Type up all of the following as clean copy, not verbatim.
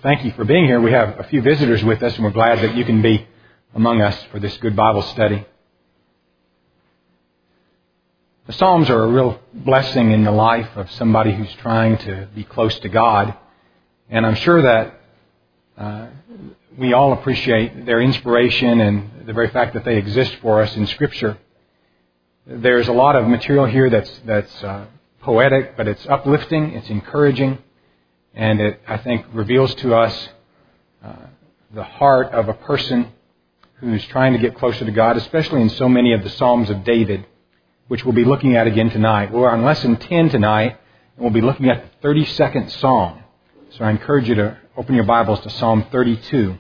Thank you for being here. We have a few visitors with us, and we're glad that you can be among us for this good Bible study. The Psalms are a real blessing in the life of somebody who's trying to be close to God. And I'm sure that we all appreciate their inspiration and the very fact that they exist for us in Scripture. There's a lot of material here that's poetic, but it's uplifting, it's encouraging, and it, I think, reveals to us the heart of a person who's trying to get closer to God, especially in so many of the Psalms of David, which we'll be looking at again tonight. We're on Lesson 10 tonight, and we'll be looking at the 32nd Psalm. So I encourage you to open your Bibles to Psalm 32.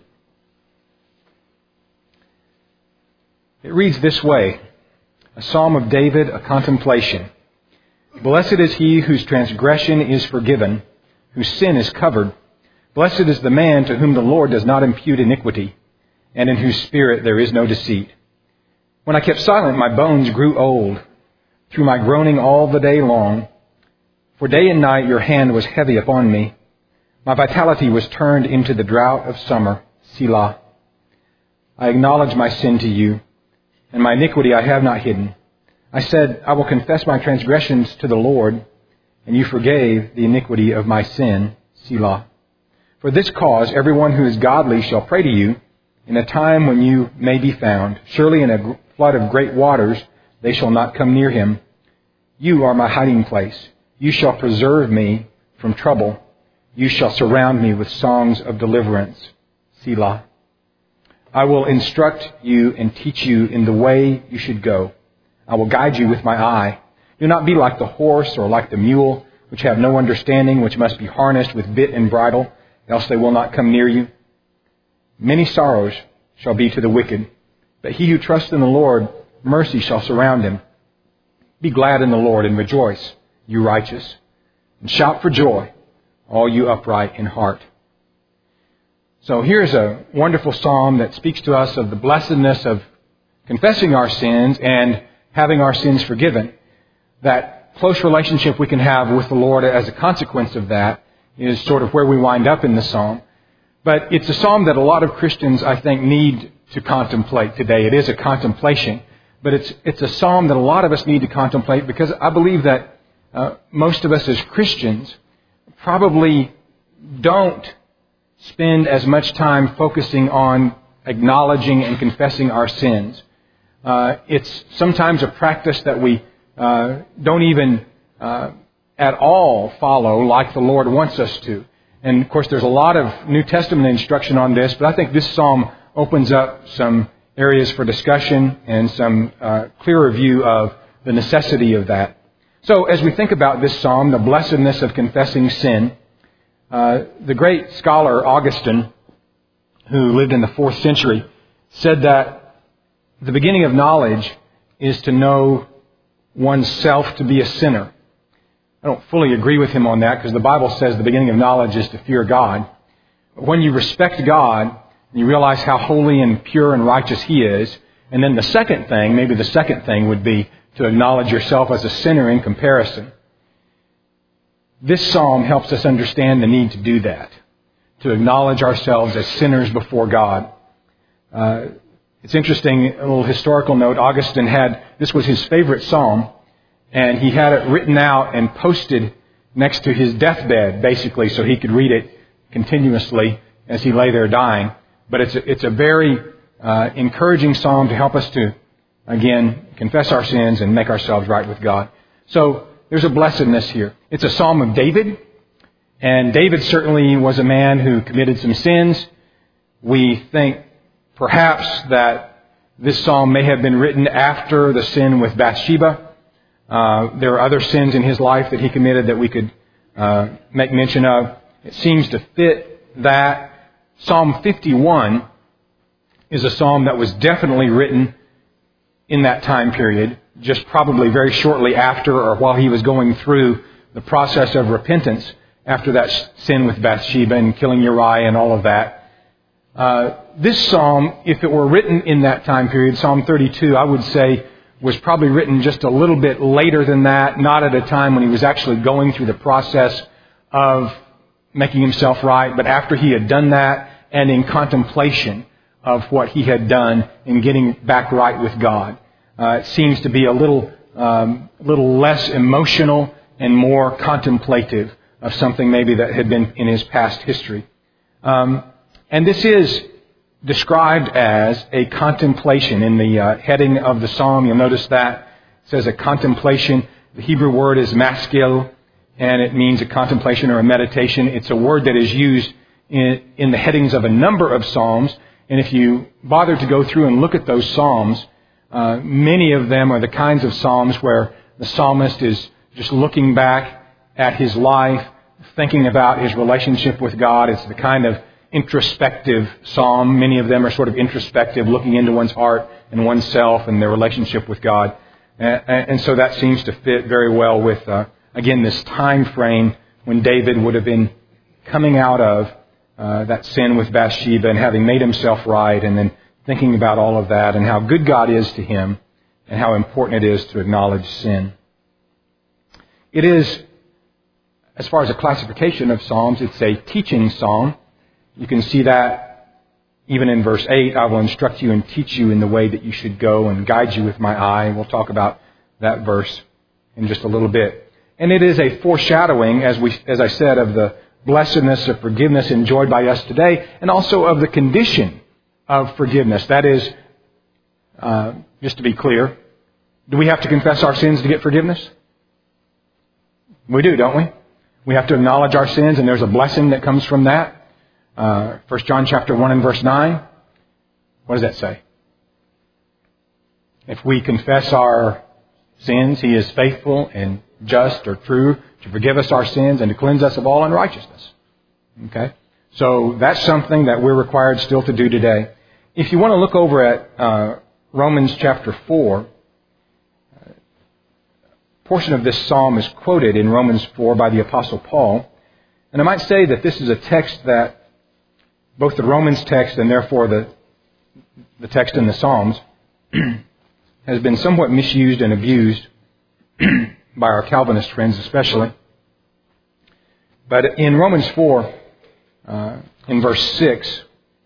It reads this way, a Psalm of David, a contemplation. Blessed is he whose transgression is forgiven, whose sin is covered. Blessed is the man to whom the Lord does not impute iniquity, and in whose spirit there is no deceit. When I kept silent, my bones grew old, through my groaning all the day long. For day and night your hand was heavy upon me. My vitality was turned into the drought of summer. Selah. I acknowledge my sin to you, and my iniquity I have not hidden. I said, I will confess my transgressions to the Lord, and you forgave the iniquity of my sin. Selah. For this cause everyone who is godly shall pray to you in a time when you may be found. Surely in a flood of great waters they shall not come near him. You are my hiding place. You shall preserve me from trouble. You shall surround me with songs of deliverance. Selah. I will instruct you and teach you in the way you should go. I will guide you with my eye. Do not be like the horse or like the mule, which have no understanding, which must be harnessed with bit and bridle, else they will not come near you. Many sorrows shall be to the wicked, but he who trusts in the Lord, mercy shall surround him. Be glad in the Lord and rejoice, you righteous, and shout for joy, all you upright in heart. So here's a wonderful psalm that speaks to us of the blessedness of confessing our sins and having our sins forgiven. That close relationship we can have with the Lord as a consequence of that is sort of where we wind up in the psalm. But it's a psalm that a lot of Christians, I think, need to contemplate today. It is a contemplation, but it's a psalm that a lot of us need to contemplate because I believe that most of us as Christians probably don't spend as much time focusing on acknowledging and confessing our sins. It's sometimes a practice that we don't even at all follow like the Lord wants us to. And of course, there's a lot of New Testament instruction on this, but I think this psalm opens up some areas for discussion and some clearer view of the necessity of that. So as we think about this psalm, the blessedness of confessing sin, the great scholar Augustine, who lived in the 4th century, said that the beginning of knowledge is to know oneself to be a sinner. I don't fully agree with him on that because the Bible says the beginning of knowledge is to fear God. But when you respect God, and you realize how holy and pure and righteous He is, and then the second thing would be to acknowledge yourself as a sinner in comparison. This psalm helps us understand the need to do that, to acknowledge ourselves as sinners before God. It's interesting, a little historical note, Augustine this was his favorite psalm, and he had it written out and posted next to his deathbed, basically, so he could read it continuously as he lay there dying. But it's a very encouraging psalm to help us to, again, confess our sins and make ourselves right with God. So there's a blessedness here. It's a psalm of David, and David certainly was a man who committed some sins. We think perhaps that this psalm may have been written after the sin with Bathsheba. There are other sins in his life that he committed that we could make mention of. It seems to fit that. Psalm 51 is a psalm that was definitely written in that time period, just probably very shortly after or while he was going through the process of repentance after that sin with Bathsheba and killing Uriah and all of that. This psalm, if it were written in that time period, Psalm 32, I would say was probably written just a little bit later than that, not at a time when he was actually going through the process of making himself right, but after he had done that and in contemplation of what he had done in getting back right with God. It seems to be a little less emotional and more contemplative of something maybe that had been in his past history. And this is described as a contemplation in the heading of the psalm. You'll notice that it says a contemplation. The Hebrew word is maskil, and it means a contemplation or a meditation. It's a word that is used in the headings of a number of psalms. And if you bother to go through and look at those psalms, many of them are the kinds of psalms where the psalmist is just looking back at his life, thinking about his relationship with God. It's the kind of introspective psalm. Many of them are sort of introspective, looking into one's heart and oneself and their relationship with God. And so that seems to fit very well with, again, this time frame when David would have been coming out of that sin with Bathsheba and having made himself right, and then thinking about all of that and how good God is to him and how important it is to acknowledge sin. It is, as far as a classification of psalms, it's a teaching psalm. You can see that even in verse 8, I will instruct you and teach you in the way that you should go and guide you with my eye. We'll talk about that verse in just a little bit. And it is a foreshadowing, as I said, of the blessedness of forgiveness enjoyed by us today, and also of the condition of forgiveness. That is, just to be clear, do we have to confess our sins to get forgiveness? We do, don't we? We have to acknowledge our sins, and there's a blessing that comes from that. 1 John chapter 1 and verse 9. What does that say? If we confess our sins, He is faithful and just or true to forgive us our sins and to cleanse us of all unrighteousness. Okay? So that's something that we're required still to do today. If you want to look over at Romans chapter 4, a portion of this psalm is quoted in Romans 4 by the Apostle Paul. And I might say that this is a text that both the Romans text and therefore the text in the Psalms has been somewhat misused and abused by our Calvinist friends especially. But in Romans 4, in verse 6,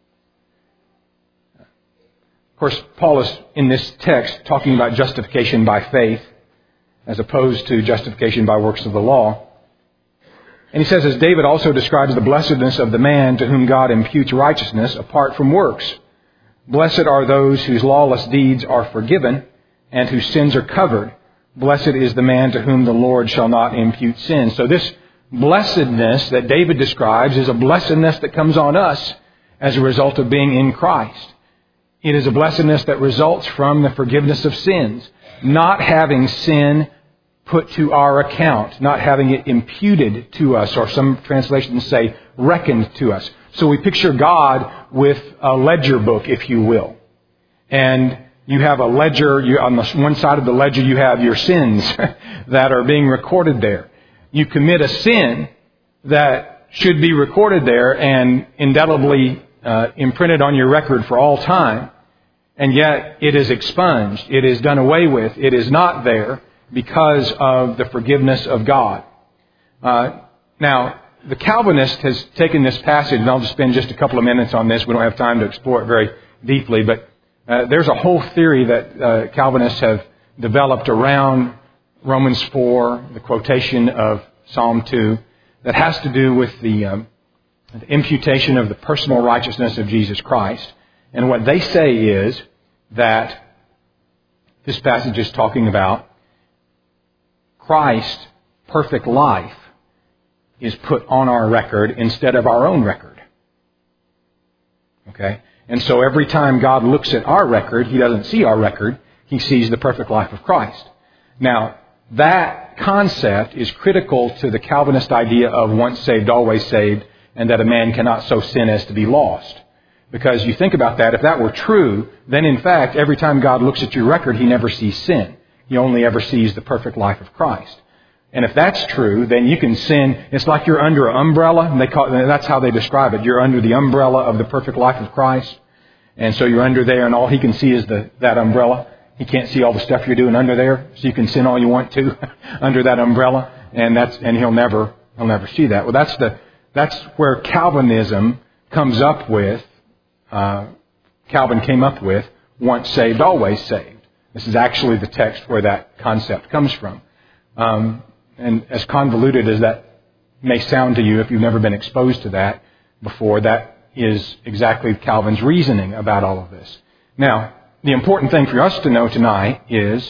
of course, Paul is in this text talking about justification by faith as opposed to justification by works of the law. And he says, as David also describes the blessedness of the man to whom God imputes righteousness apart from works. Blessed are those whose lawless deeds are forgiven and whose sins are covered. Blessed is the man to whom the Lord shall not impute sin. So this blessedness that David describes is a blessedness that comes on us as a result of being in Christ. It is a blessedness that results from the forgiveness of sins, not having sin put to our account, not having it imputed to us, or some translations say reckoned to us. So we picture God with a ledger book, if you will. And you have a ledger, on the one side of the ledger you have your sins that are being recorded there. You commit a sin that should be recorded there and indelibly imprinted on your record for all time, and yet it is expunged, it is done away with, it is not there because of the forgiveness of God. Now, the Calvinist has taken this passage, and I'll just spend just a couple of minutes on this. We don't have time to explore it very deeply, but there's a whole theory that Calvinists have developed around Romans 4, the quotation of Psalm 2, that has to do with the imputation of the personal righteousness of Jesus Christ. And what they say is that this passage is talking about Christ's perfect life is put on our record instead of our own record. Okay? And so every time God looks at our record, He doesn't see our record. He sees the perfect life of Christ. Now, that concept is critical to the Calvinist idea of once saved, always saved, and that a man cannot so sin as to be lost. Because you think about that, if that were true, then in fact, every time God looks at your record, He never sees sin. He only ever sees the perfect life of Christ. And if that's true, then you can sin. It's like you're under an umbrella. And that's how they describe it. You're under the umbrella of the perfect life of Christ. And so you're under there, and all He can see is that umbrella. He can't see all the stuff you're doing under there. So you can sin all you want to under that umbrella. And He'll never see that. Well, that's That's where Calvinism comes up with, Calvin came up with, once saved, always saved. This is actually the text where that concept comes from. And as convoluted as that may sound to you if you've never been exposed to that before, that is exactly Calvin's reasoning about all of this. Now, the important thing for us to know tonight is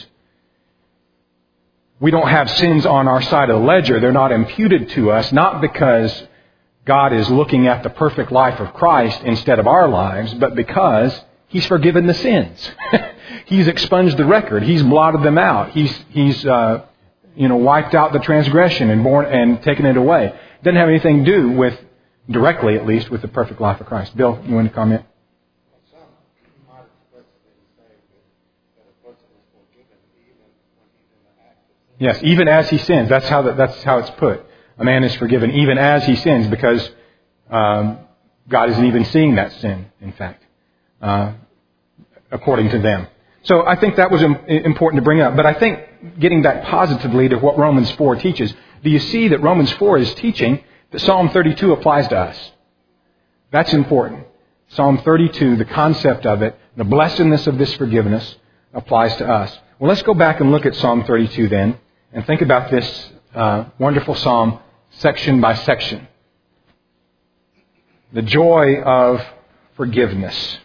we don't have sins on our side of the ledger. They're not imputed to us, not because God is looking at the perfect life of Christ instead of our lives, but because He's forgiven the sins. He's expunged the record. He's blotted them out. He's wiped out the transgression and taken it away. It doesn't have anything to do with, directly at least, with the perfect life of Christ. Bill, you want to comment? Some might explicitly say that a person is forgiven even when he's in the act of sin. Yes, even as he sins. That's how it's put. A man is forgiven even as he sins, because God isn't even seeing that sin, in fact, according to them. So I think that was important to bring up. But I think getting back positively to what Romans 4 teaches, do you see that Romans 4 is teaching that Psalm 32 applies to us? That's important. Psalm 32, the concept of it, the blessedness of this forgiveness applies to us. Well, let's go back and look at Psalm 32 then and think about this wonderful psalm section by section. The joy of forgiveness.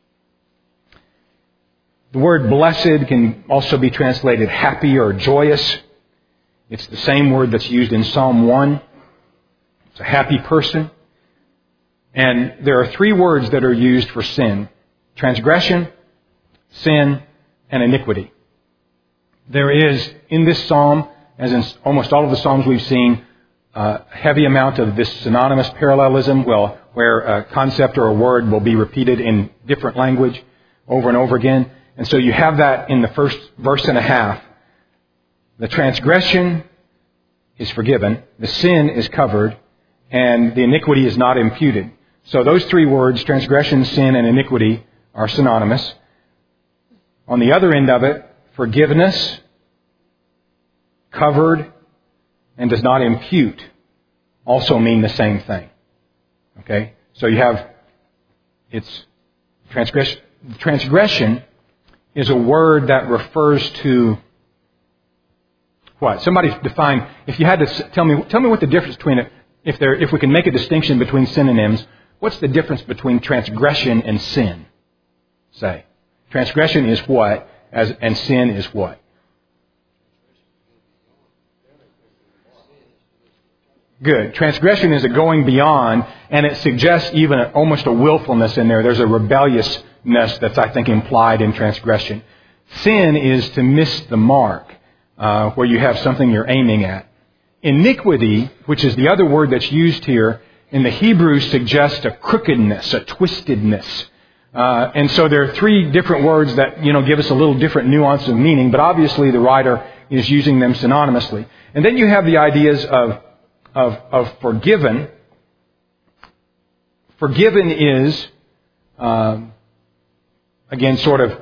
The word blessed can also be translated happy or joyous. It's the same word that's used in Psalm 1. It's a happy person. And there are three words that are used for sin: transgression, sin, and iniquity. There is, in this psalm, as in almost all of the psalms we've seen, a heavy amount of this synonymous parallelism, where a concept or a word will be repeated in different language over and over again. And so you have that in the first verse and a half. The transgression is forgiven, the sin is covered, and the iniquity is not imputed. So those three words, transgression, sin, and iniquity, are synonymous. On the other end of it, forgiveness, covered, and does not impute, also mean the same thing. Okay? So you have, it's transgression. Transgression is a word that refers to what? Somebody define, if you had to tell me what the difference between it, if we can make a distinction between synonyms, what's the difference between transgression and sin? Say. Transgression is what, and sin is what? Good. Transgression is a going beyond, and it suggests even almost a willfulness in there. There's a rebelliousness that's, I think, implied in transgression. Sin is to miss the mark, where you have something you're aiming at. Iniquity, which is the other word that's used here, in the Hebrew suggests a crookedness, a twistedness. And so there are three different words that, give us a little different nuance of meaning, but obviously the writer is using them synonymously. And then you have the ideas of forgiven. Forgiven is, again, sort of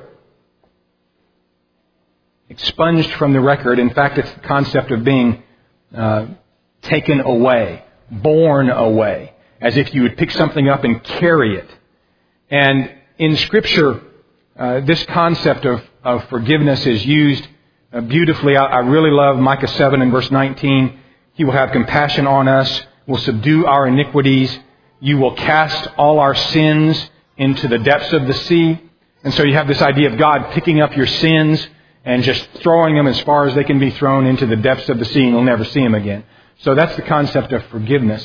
expunged from the record. In fact, it's the concept of being taken away, borne away, as if you would pick something up and carry it. And in Scripture, this concept of forgiveness is used beautifully. I really love Micah 7 and verse 19. He will have compassion on us, will subdue our iniquities. You will cast all our sins into the depths of the sea. And so you have this idea of God picking up your sins and just throwing them as far as they can be thrown into the depths of the sea, and you'll never see them again. So that's the concept of forgiveness.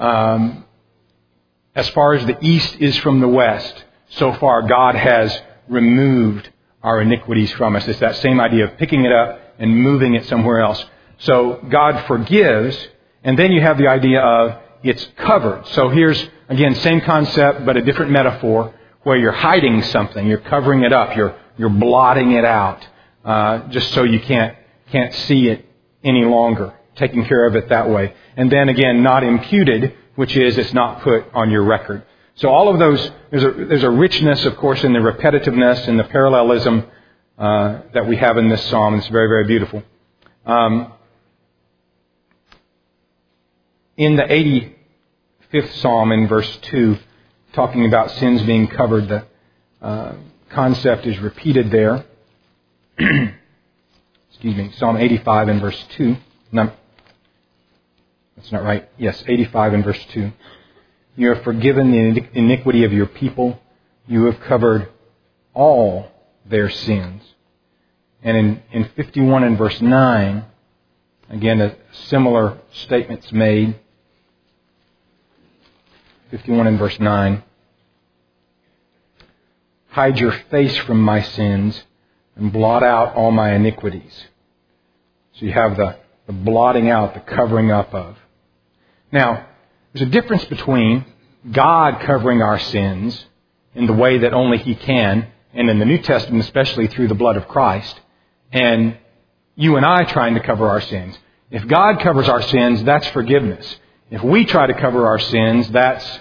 As far as the east is from the west, so far God has removed our iniquities from us. It's that same idea of picking it up and moving it somewhere else. So God forgives, and then you have the idea of it's covered. So here's, again, same concept, but a different metaphor, where you're hiding something, you're covering it up, you're blotting it out, just so you can't see it any longer, taking care of it that way. And then again, not imputed, which is it's not put on your record. So all of those, there's a richness, of course, in the repetitiveness and the parallelism that we have in this psalm. It's very, very beautiful. In the 5th Psalm in verse 2, talking about sins being covered. The concept is repeated there. Excuse me, Psalm 85 in verse 2. No, that's not right. Yes, 85 in verse 2. You have forgiven the iniquity of your people. You have covered all their sins. And in 51 and verse 9, again, a similar statement's made. 51 and verse 9. Hide your face from my sins and blot out all my iniquities. So you have the blotting out, the covering up of. Now, there's a difference between God covering our sins in the way that only He can, and in the New Testament especially through the blood of Christ, and you and I trying to cover our sins. If God covers our sins, that's forgiveness. If we try to cover our sins, that's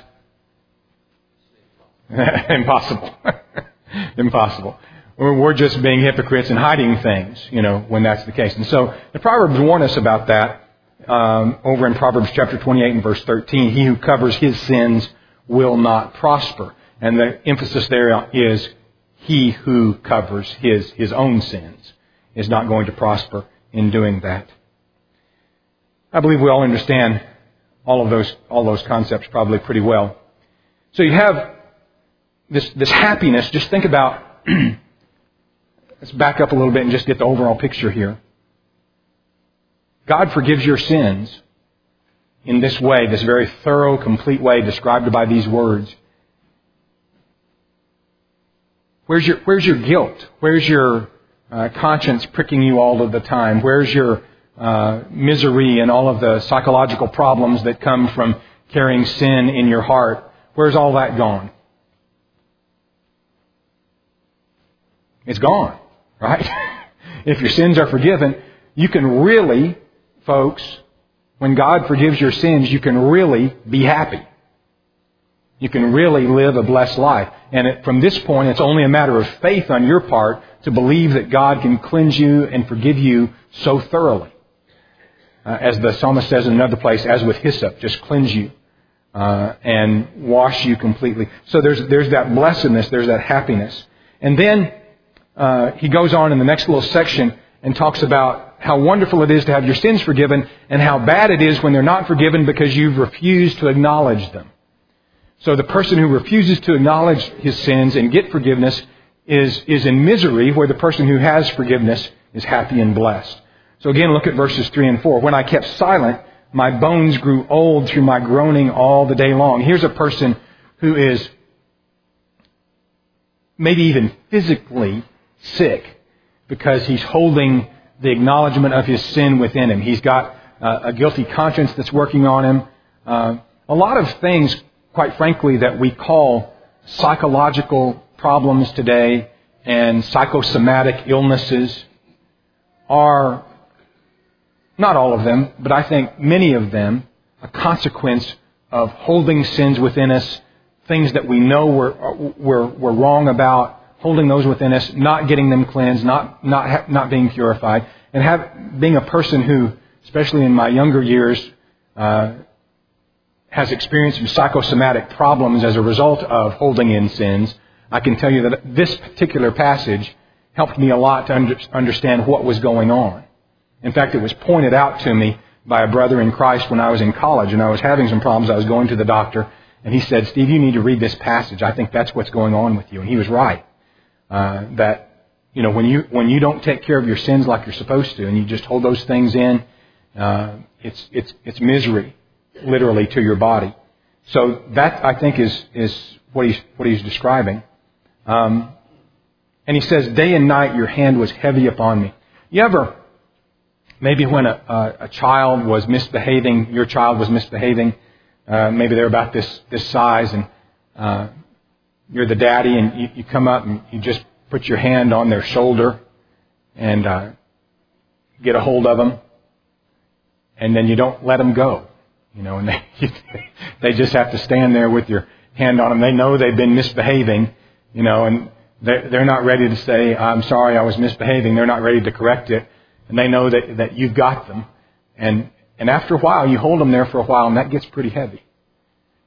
impossible. Impossible. We're just being hypocrites and hiding things, when that's the case. And so the Proverbs warn us about that over in Proverbs chapter 28 and verse 13. He who covers his sins will not prosper. And the emphasis there is he who covers his own sins is not going to prosper in doing that. I believe we all understand all those concepts probably pretty well. So you have this happiness. Just think about, let's back up a little bit and just get the overall picture here. God forgives your sins in this way, this very thorough, complete way described by these words. Where's your guilt? Where's your conscience pricking you all of the time? Where's your misery and all of the psychological problems that come from carrying sin in your heart? Where's all that gone? It's gone, right? If your sins are forgiven, you can really, folks, when God forgives your sins, you can really be happy. You can really live a blessed life. And from this point, it's only a matter of faith on your part to believe that God can cleanse you and forgive you so thoroughly. As the psalmist says in another place, as with hyssop, just cleanse you and wash you completely. So there's that blessedness, there's that happiness. And then he goes on in the next little section and talks about how wonderful it is to have your sins forgiven and how bad it is when they're not forgiven because you've refused to acknowledge them. So the person who refuses to acknowledge his sins and get forgiveness is in misery, where the person who has forgiveness is happy and blessed. So again, look at verses 3 and 4. When I kept silent, my bones grew old through my groaning all the day long. Here's a person who is maybe even physically sick because he's holding the acknowledgement of his sin within him. He's got a guilty conscience that's working on him. A lot of things, quite frankly, that we call psychological problems today and psychosomatic illnesses are, not all of them, but I think many of them, a consequence of holding sins within us, things that we know we're wrong about, holding those within us, not getting them cleansed, not being purified, and being a person who, especially in my younger years, has experienced some psychosomatic problems as a result of holding in sins. I can tell you that this particular passage helped me a lot to understand what was going on. In fact, it was pointed out to me by a brother in Christ when I was in college and I was having some problems. I was going to the doctor and he said, "Steve, you need to read this passage. I think that's what's going on with you." And he was right. That, when you don't take care of your sins like you're supposed to and you just hold those things in, it's misery, literally, to your body. So that, I think, is what he's describing. And he says, "Day and night your hand was heavy upon me." You ever, maybe when a child was misbehaving, your child was misbehaving, maybe they're about this size, and you're the daddy, and you come up and you just put your hand on their shoulder and get a hold of them, and then you don't let them go. And they just have to stand there with your hand on them. They know they've been misbehaving, and they're not ready to say, "I'm sorry, I was misbehaving." They're not ready to correct it. And they know that you've got them. And after a while, you hold them there for a while, and that gets pretty heavy.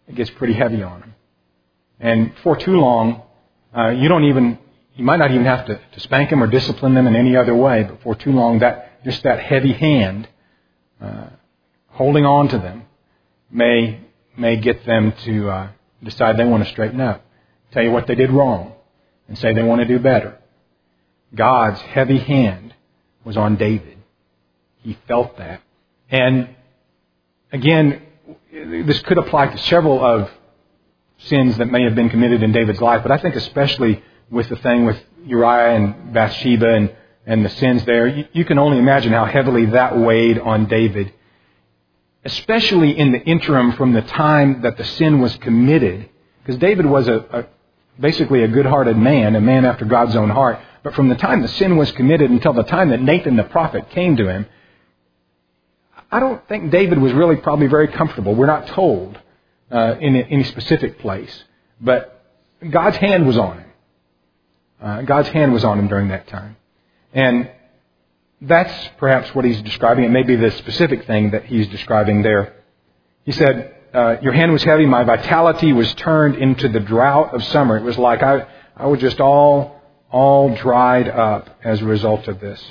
it gets pretty heavy on him. And for too long, you might not even have to spank them or discipline them in any other way, but for too long, that heavy hand holding on to them may get them to decide they want to straighten up, tell you what they did wrong, and say they want to do better. God's heavy hand was on David. He felt that. And again, this could apply to several of sins that may have been committed in David's life, but I think especially with the thing with Uriah and Bathsheba and the sins there, you can only imagine how heavily that weighed on David, especially in the interim from the time that the sin was committed, because David was basically a good-hearted man, a man after God's own heart. But from the time the sin was committed until the time that Nathan the prophet came to him, I don't think David was really probably very comfortable. We're not told in any specific place. But God's hand was on him. God's hand was on him during that time. And that's perhaps what he's describing. It may be the specific thing that he's describing there. He said, your hand was heavy, my vitality was turned into the drought of summer. It was like I was just all dried up as a result of this.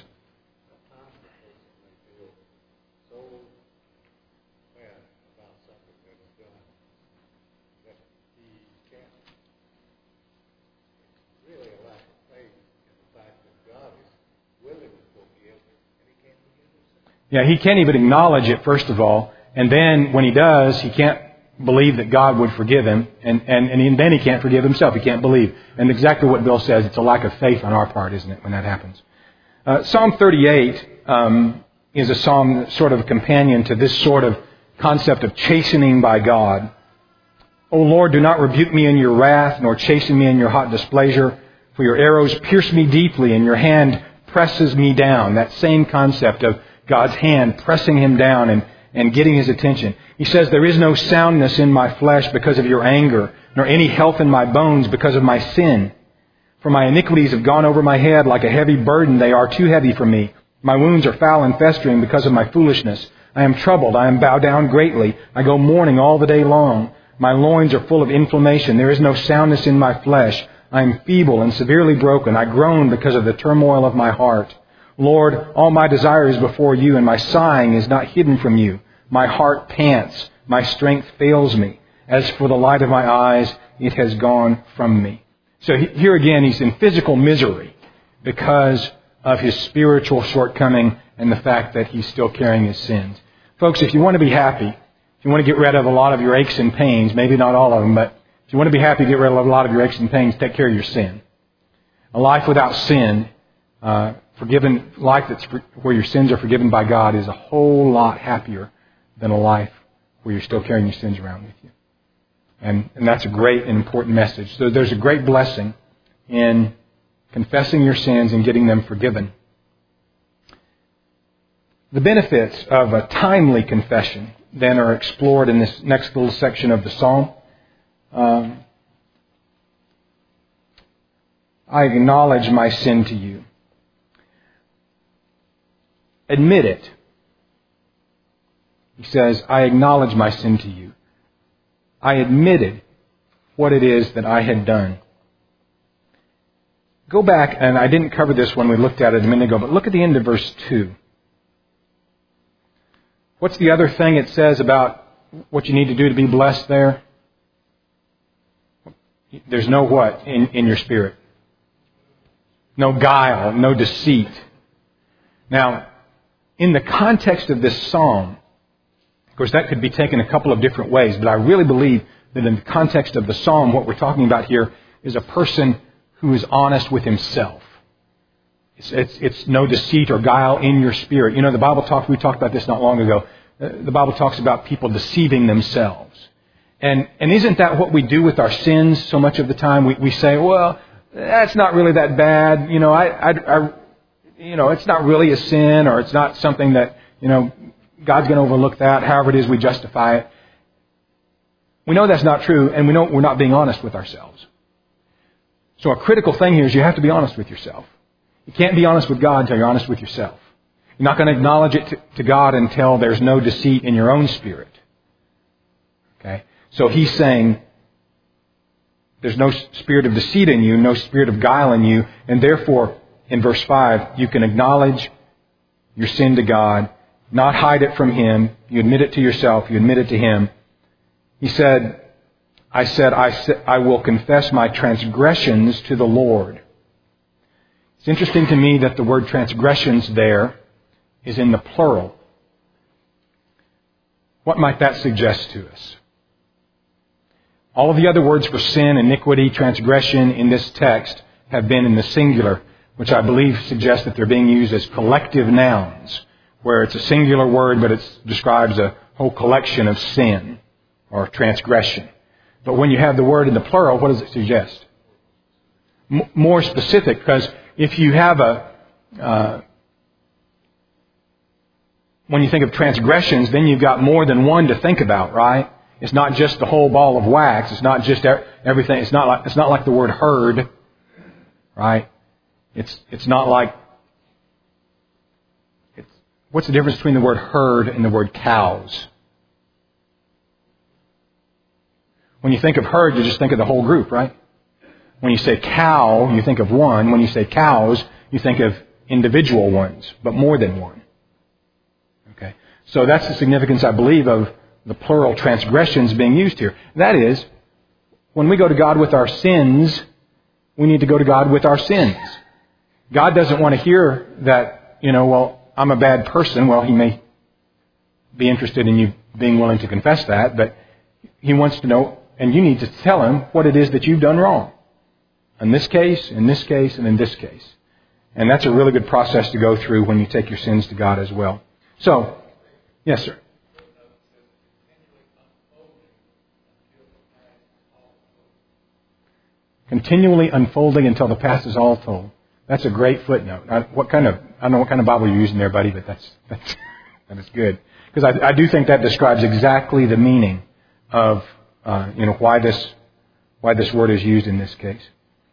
Yeah, he can't even acknowledge it, first of all. And then when he does, he can't believe that God would forgive him. And then he can't forgive himself. He can't believe. And exactly what Bill says, it's a lack of faith on our part, isn't it, when that happens? Psalm 38 is a psalm that's sort of a companion to this sort of concept of chastening by God. O Lord, do not rebuke me in your wrath, nor chasten me in your hot displeasure. For your arrows pierce me deeply, and your hand presses me down. That same concept of God's hand pressing him down and getting his attention. He says, there is no soundness in my flesh because of your anger, nor any health in my bones because of my sin. For my iniquities have gone over my head like a heavy burden. They are too heavy for me. My wounds are foul and festering because of my foolishness. I am troubled. I am bowed down greatly. I go mourning all the day long. My loins are full of inflammation. There is no soundness in my flesh. I am feeble and severely broken. I groan because of the turmoil of my heart. Lord, all my desire is before you, and my sighing is not hidden from you. My heart pants. My strength fails me. As for the light of my eyes, it has gone from me. So here again, he's in physical misery because of his spiritual shortcoming and the fact that he's still carrying his sins. Folks, if you want to be happy, if you want to get rid of a lot of your aches and pains, maybe not all of them, but if you want to be happy, get rid of a lot of your aches and pains, take care of your sin. A life without sin, forgiven life where your sins are forgiven by God is a whole lot happier than a life where you're still carrying your sins around with you. And that's a great and important message. So there's a great blessing in confessing your sins and getting them forgiven. The benefits of a timely confession then are explored in this next little section of the psalm. I acknowledge my sin to you. Admit it. He says, I acknowledge my sin to you. I admitted what it is that I had done. Go back, and I didn't cover this when we looked at it a minute ago, but look at the end of verse 2. What's the other thing it says about what you need to do to be blessed there? There's no what in your spirit? No guile, no deceit. Now, in the context of this psalm, of course, that could be taken a couple of different ways, but I really believe that in the context of the psalm, what we're talking about here is a person who is honest with himself. It's no deceit or guile in your spirit. You know, we talked about this not long ago. The Bible talks about people deceiving themselves. And isn't that what we do with our sins so much of the time? We say, well, that's not really that bad. You know, it's not really a sin, or it's not something that, God's going to overlook that. However it is, we justify it. We know that's not true, and we know we're not being honest with ourselves. So a critical thing here is you have to be honest with yourself. You can't be honest with God until you're honest with yourself. You're not going to acknowledge it to God until there's no deceit in your own spirit. Okay? So he's saying, there's no spirit of deceit in you, no spirit of guile in you, and therefore, in verse 5, you can acknowledge your sin to God, not hide it from Him. You admit it to yourself, you admit it to Him. He said, I will confess my transgressions to the Lord. It's interesting to me that the word transgressions there is in the plural. What might that suggest to us? All of the other words for sin, iniquity, transgression in this text have been in the singular, which I believe suggests that they're being used as collective nouns, where it's a singular word, but it describes a whole collection of sin or transgression. But when you have the word in the plural, what does it suggest? More specific, because if you have when you think of transgressions, then you've got more than one to think about, right? It's not just the whole ball of wax. It's not just everything. It's not like the word herd, right? It's not like. What's the difference between the word herd and the word cows? When you think of herd, you just think of the whole group, right? When you say cow, you think of one. When you say cows, you think of individual ones, but more than one. Okay, so that's the significance, I believe, of the plural transgressions being used here. That is, when we go to God with our sins, we need to go to God with our sins. God doesn't want to hear that, well, I'm a bad person. Well, He may be interested in you being willing to confess that, but He wants to know, and you need to tell Him what it is that you've done wrong. In this case, in this case, and in this case. And that's a really good process to go through when you take your sins to God as well. So, yes, sir. Continually unfolding until the past is all told. That's a great footnote. I don't know what kind of Bible you're using there, buddy, but that is good. Because I do think that describes exactly the meaning of why this word is used in this case.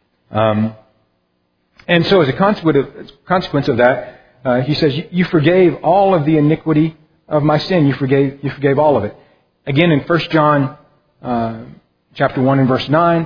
And so as a consequence of that, he says, you forgave all of the iniquity of my sin. You forgave all of it. Again, in 1 John chapter 1 and verse 9,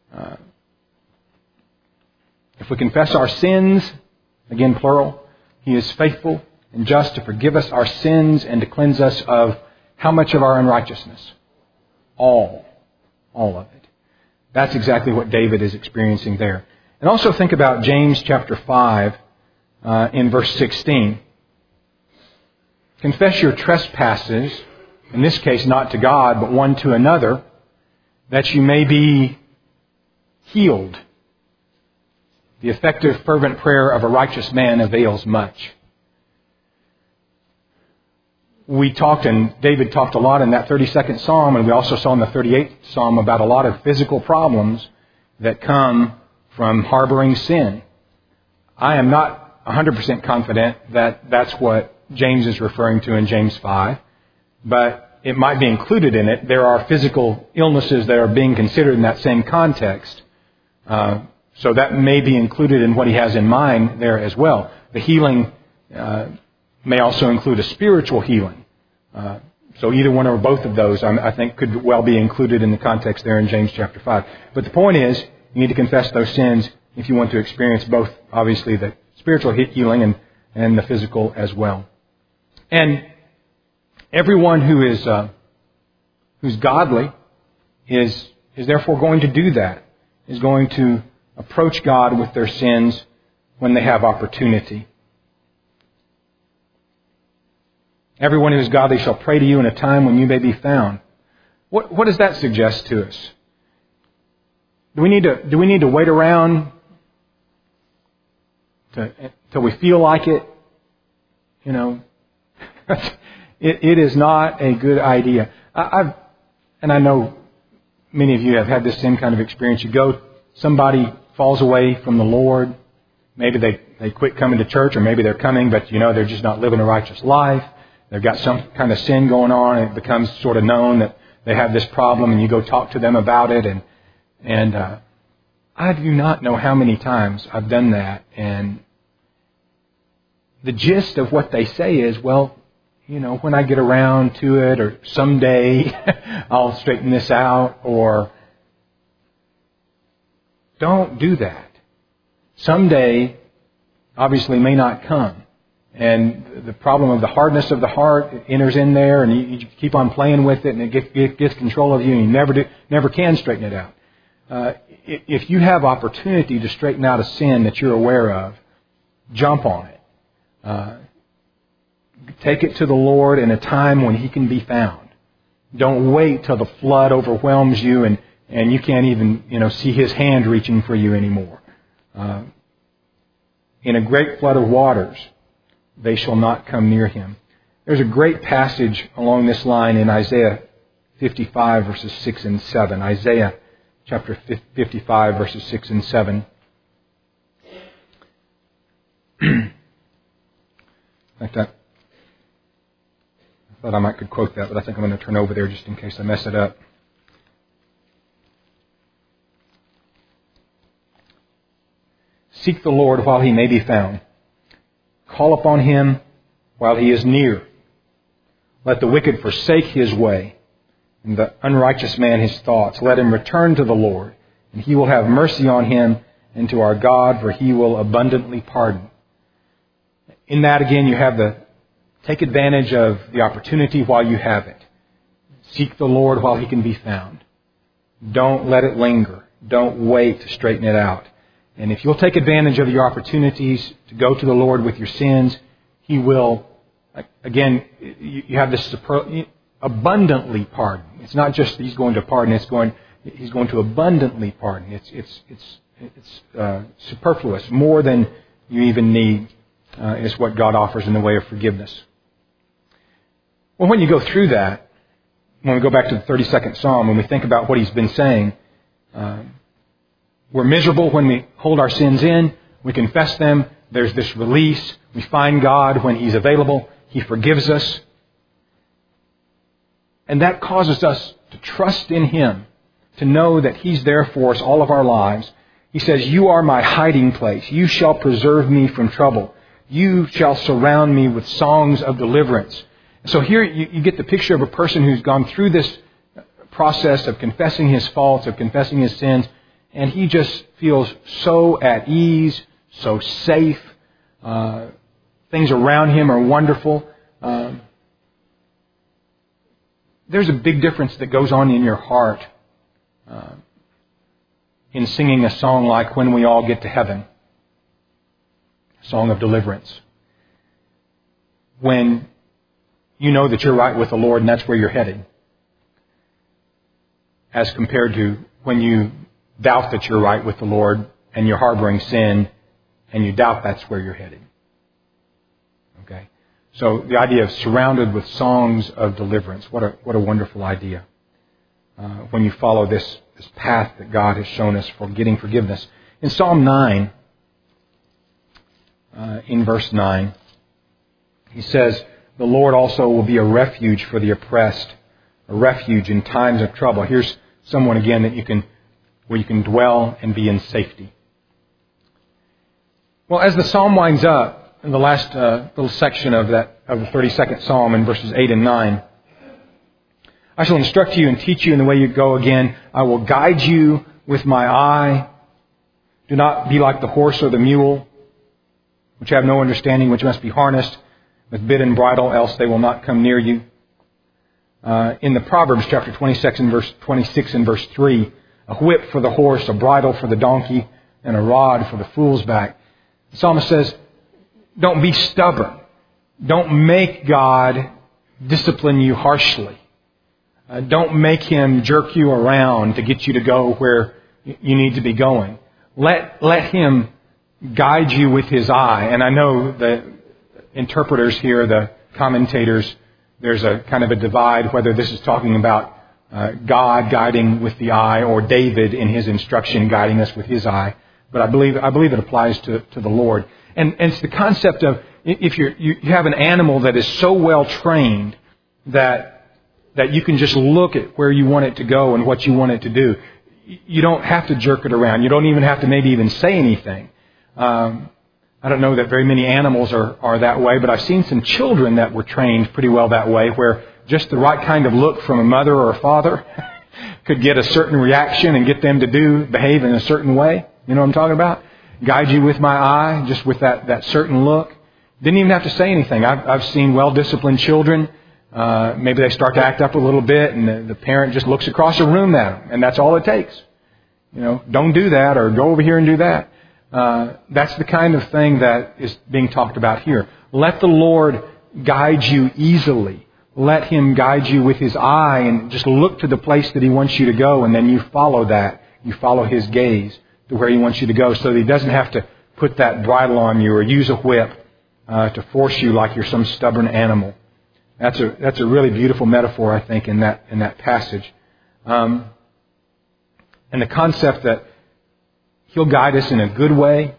if we confess our sins, again plural, He is faithful and just to forgive us our sins and to cleanse us of how much of our unrighteousness? All of it. That's exactly what David is experiencing there. And also think about James chapter 5 in verse 16. Confess your trespasses, in this case not to God, but one to another, that you may be healed. The effective, fervent prayer of a righteous man avails much. We talked, and David talked a lot in that 32nd Psalm, and we also saw in the 38th Psalm about a lot of physical problems that come from harboring sin. I am not 100% confident that that's what James is referring to in James 5, but it might be included in it. There are physical illnesses that are being considered in that same context. So that may be included in what he has in mind there as well. The healing may also include a spiritual healing. So either one or both of those, I think, could well be included in the context there in James chapter 5. But the point is, you need to confess those sins if you want to experience both, obviously, the spiritual healing and the physical as well. And everyone who's godly is therefore going to do that, is going to approach God with their sins when they have opportunity. Everyone who is godly shall pray to you in a time when you may be found. What does that suggest to us? Do we need to wait around till we feel like it? It is not a good idea. I know many of you have had this same kind of experience. Somebody falls away from the Lord. Maybe they quit coming to church, or maybe they're coming, but they're just not living a righteous life. They've got some kind of sin going on, and it becomes sort of known that they have this problem, and you go talk to them about it. And I do not know how many times I've done that. And the gist of what they say is, well, when I get around to it, or someday I'll straighten this out, or don't do that. Someday obviously may not come. And the problem of the hardness of the heart enters in there, and you keep on playing with it, and it gets control of you, and you never can straighten it out. If you have opportunity to straighten out a sin that you're aware of, jump on it. Take it to the Lord in a time when He can be found. Don't wait till the flood overwhelms you and you can't even see His hand reaching for you anymore. In a great flood of waters, they shall not come near Him. There's a great passage along this line in Isaiah 55 verses 6 and 7. Isaiah chapter 55 verses 6 and 7. In fact, I thought I might could quote that, but I think I'm going to turn over there just in case I mess it up. Seek the Lord while He may be found. Call upon Him while He is near. Let the wicked forsake his way, and the unrighteous man his thoughts. Let him return to the Lord, and He will have mercy on him, and to our God, for He will abundantly pardon. In that, again, you have take advantage of the opportunity while you have it. Seek the Lord while He can be found. Don't let it linger. Don't wait to straighten it out. And if you'll take advantage of your opportunities to go to the Lord with your sins, He will, again, you have this abundantly pardon. It's not just that He's going to pardon, He's going to abundantly pardon. It's superfluous, more than you even need, is what God offers in the way of forgiveness. Well, when you go through that, when we go back to the 32nd Psalm, when we think about what he's been saying, we're miserable when we hold our sins in. We confess them. There's this release. We find God when He's available. He forgives us. And that causes us to trust in Him, to know that He's there for us all of our lives. He says, "You are my hiding place. You shall preserve me from trouble. You shall surround me with songs of deliverance." So here you get the picture of a person who's gone through this process of confessing his faults, of confessing his sins, and he just feels so at ease, so safe. Things around him are wonderful. There's a big difference that goes on in your heart in singing a song like "When We All Get to Heaven," a song of deliverance. When you know that you're right with the Lord and that's where you're headed, as compared to when you doubt that you're right with the Lord and you're harboring sin and you doubt that's where you're headed. Okay? So the idea of surrounded with songs of deliverance, what a wonderful idea. When you follow this path that God has shown us for getting forgiveness. In Psalm 9, in verse 9, he says, "The Lord also will be a refuge for the oppressed, a refuge in times of trouble." Here's someone again where you can dwell and be in safety. Well, as the psalm winds up, in the last little section of the 32nd Psalm in verses 8 and 9, "I shall instruct you and teach you in the way you go again. I will guide you with my eye. Do not be like the horse or the mule, which have no understanding, which must be harnessed with bit and bridle, else they will not come near you." In the Proverbs chapter 26 and verse 3, "A whip for the horse, a bridle for the donkey, and a rod for the fool's back." The psalmist says, don't be stubborn. Don't make God discipline you harshly. Don't make Him jerk you around to get you to go where you need to be going. Let Him guide you with His eye. And I know the interpreters here, the commentators, there's a kind of a divide whether this is talking about God guiding with the eye or David in his instruction guiding us with his eye. But I believe it applies to the Lord. And it's the concept of if you have an animal that is so well trained that you can just look at where you want it to go and what you want it to do. You don't have to jerk it around. You don't even have to maybe even say anything. I I don't know that very many animals are that way, but I've seen some children that were trained pretty well that way, where just the right kind of look from a mother or a father could get a certain reaction and get them to behave in a certain way. You know what I'm talking about? Guide you with my eye, just with that certain look. Didn't even have to say anything. I've seen well-disciplined children. Maybe they start to act up a little bit, and the parent just looks across the room at them, and that's all it takes. Don't do that, or go over here and do that. That's the kind of thing that is being talked about here. Let the Lord guide you easily. Let Him guide you with His eye, and just look to the place that He wants you to go, and then you follow that. You follow His gaze to where He wants you to go, so that He doesn't have to put that bridle on you or use a whip to force you like you're some stubborn animal. That's a really beautiful metaphor, I think, in that passage. And the concept that He'll guide us in a good way.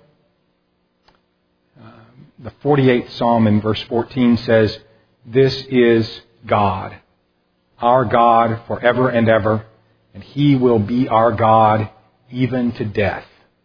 The 48th Psalm in verse 14 says, "This is God, our God forever and ever, and He will be our God even to death."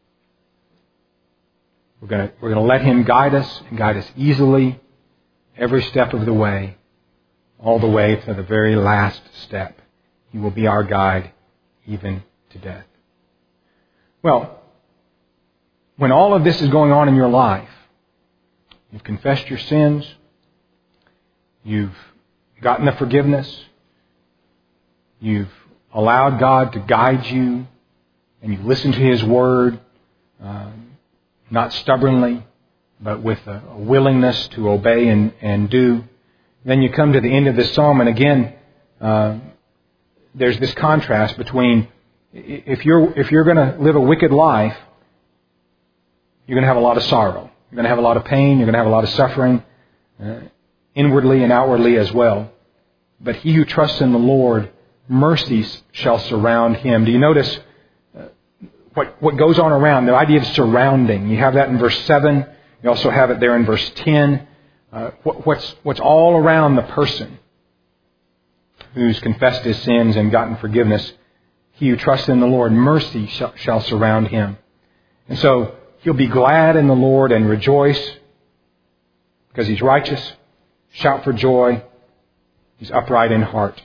We're going to let Him guide us, and guide us easily every step of the way, all the way to the very last step. He will be our guide even to death. Well, when all of this is going on in your life, you've confessed your sins, you've gotten the forgiveness, you've allowed God to guide you, and you've listened to His Word, not stubbornly, but with a willingness to obey and do. Then you come to the end of this psalm, and again, there's this contrast between if you're going to live a wicked life, you're going to have a lot of sorrow. You're going to have a lot of pain. You're going to have a lot of suffering, inwardly and outwardly as well. But he who trusts in the Lord, mercies shall surround him. Do you notice what goes on around? The idea of surrounding. You have that in verse 7. You also have it there in verse 10. What's all around the person who's confessed his sins and gotten forgiveness? He who trusts in the Lord, mercy shall surround him. And so he'll be glad in the Lord and rejoice because he's righteous. Shout for joy. He's upright in heart.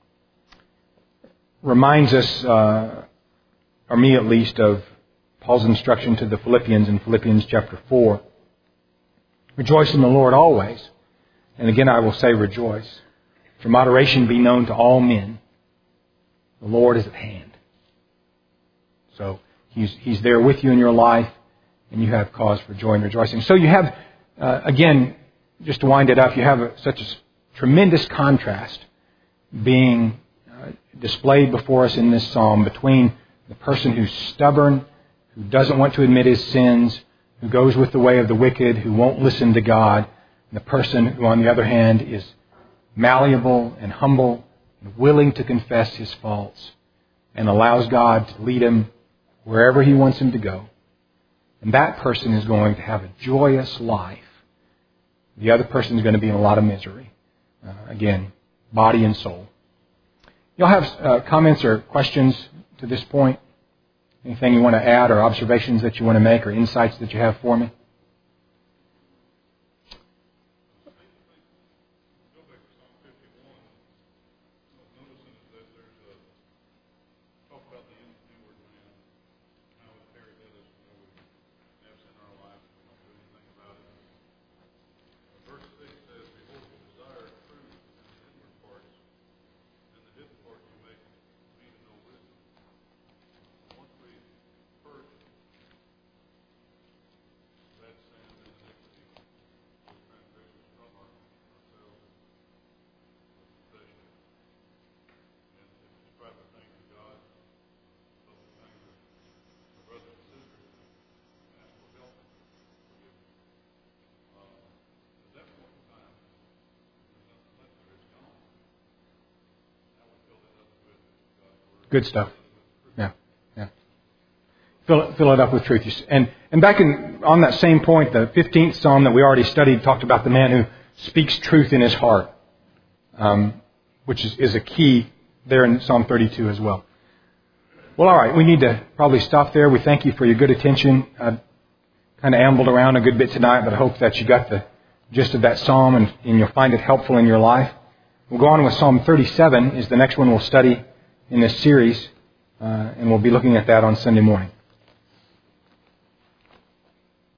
Reminds us, or me at least, of Paul's instruction to the Philippians in Philippians chapter 4. Rejoice in the Lord always. And again I will say rejoice. For moderation be known to all men. The Lord is at hand. So He's there with you in your life, and you have cause for joy and rejoicing. So you have, again, just to wind it up, you have such a tremendous contrast being displayed before us in this psalm between the person who's stubborn, who doesn't want to admit his sins, who goes with the way of the wicked, who won't listen to God, and the person who, on the other hand, is malleable and humble and willing to confess his faults and allows God to lead him wherever He wants him to go. And that person is going to have a joyous life. The other person is going to be in a lot of misery. Again, body and soul. You'll have comments or questions to this point? Anything you want to add or observations that you want to make or insights that you have for me? Good stuff. Yeah. Fill it up with truth. And back on that same point, the 15th Psalm that we already studied talked about the man who speaks truth in his heart, which is a key there in Psalm 32 as well. Well, all right, we need to probably stop there. We thank you for your good attention. kind of ambled around a good bit tonight, but I hope that you got the gist of that psalm and you'll find it helpful in your life. We'll go on with Psalm 37 is the next one we'll study in this series, and we'll be looking at that on Sunday morning.